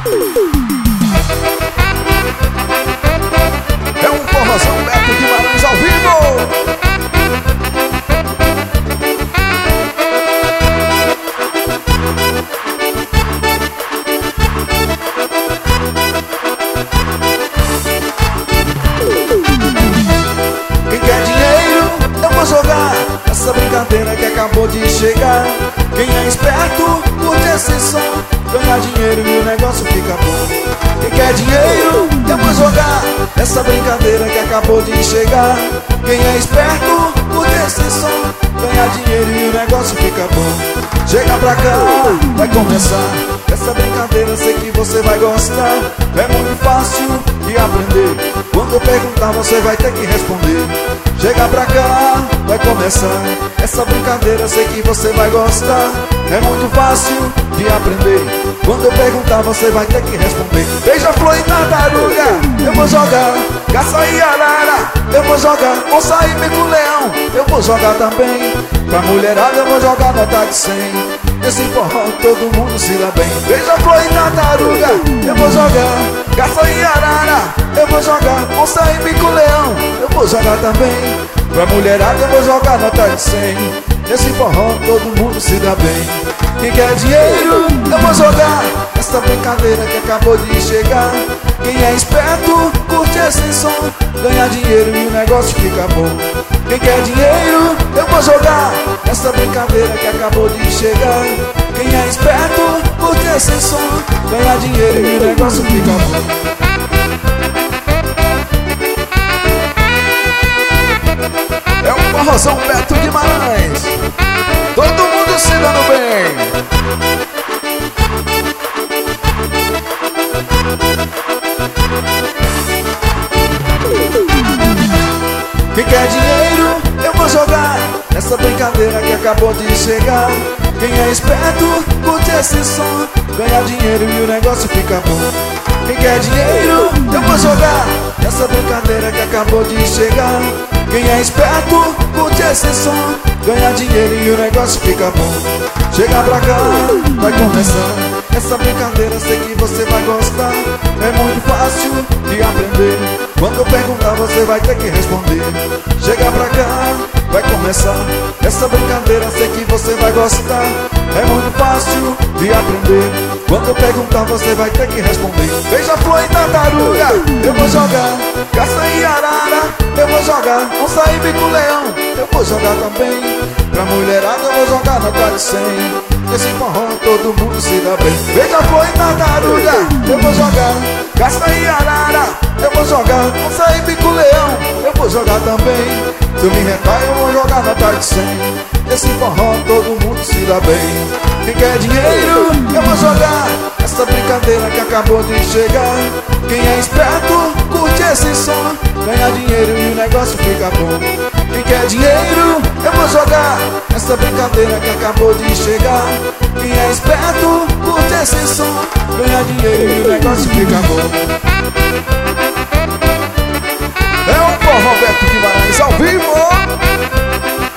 É um forrozão Beto Guimarães ao vivo. Quem quer dinheiro, eu vou jogar essa brincadeira que acabou de chegar. Quem é esperto, curte esse som, ganha dinheiro e o negócio fica bom. Quem quer dinheiro, eu vou jogar essa brincadeira que acabou de chegar. Quem é esperto, curte esse som, ganha dinheiro e o negócio fica bom. Chega pra cá, vai começar essa brincadeira, sei que você vai gostar. É muito fácil de aprender, quando eu perguntar você vai ter que responder. Chega pra cá, vai começar essa brincadeira, sei que você vai gostar. É muito fácil de aprender, quando eu perguntar você vai ter que responder. Beija-flor e tartaruga, eu vou jogar. Caça e arara, eu vou jogar. Onça e mico-leão, eu vou jogar também. Pra mulherada eu vou jogar nota de 100. Esse forró todo mundo se dá bem. Beija-flor e tartaruga, eu vou jogar. Caça e arara, eu vou jogar. Onça e mico-leão, eu vou jogar também. Pra mulherada eu vou jogar nota de 100. Nesse forró todo mundo se dá bem. Quem quer dinheiro, eu vou jogar essa brincadeira que acabou de chegar. Quem é esperto, curte esse som, ganha dinheiro e o negócio fica bom. Quem quer dinheiro, eu vou jogar essa brincadeira que acabou de chegar. Quem é esperto, curte esse som, ganha dinheiro e o negócio fica bom. É um forrozão Beto Guimarães, todo mundo se dando bem. Quem quer dinheiro, eu vou jogar essa brincadeira que acabou de chegar. Quem é esperto, curte esse som, ganha dinheiro e o negócio fica bom. Quem quer dinheiro, eu vou jogar essa brincadeira que acabou de chegar. Quem é esperto, curte esse som, ganha dinheiro e o negócio fica bom. Chega pra cá, vai começar essa brincadeira, sei que você vai gostar. É muito fácil de aprender, quando eu perguntar você vai ter que responder. Chega pra cá, vai começar essa brincadeira, sei que você vai gostar. É muito fácil de aprender, quando eu perguntar você vai ter que responder. Beija-flor e tartaruga, eu vou jogar. Caça e arara, eu vou jogar. Onça e mico-leão, eu vou jogar também. Pra mulherada eu vou jogar nota de 100. Nesse forró todo mundo se dá bem. Beija-flor e tartaruga, eu vou jogar. Caça e arara, eu vou jogar. Onça e mico-leão, eu vou jogar também. Se eu me retar eu vou jogar nota de 100. Nesse forró todo mundo se dá bem. Quem quer dinheiro, eu vou jogar essa brincadeira que acabou de chegar. Quem é esperto, curte esse som, ganha dinheiro e o negócio fica bom. Quem quer dinheiro, eu vou jogar essa brincadeira que acabou de chegar. Quem é esperto, curte esse som, ganha dinheiro e o negócio fica bom. É um forró Beto Guimarães ao vivo.